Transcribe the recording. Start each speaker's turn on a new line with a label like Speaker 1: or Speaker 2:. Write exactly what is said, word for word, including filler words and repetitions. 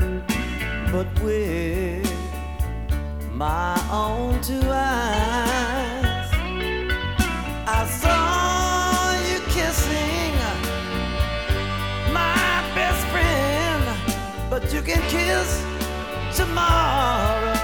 Speaker 1: but with my own two eyes, I saw you kissing my best friend, but you can kiss tomorrow.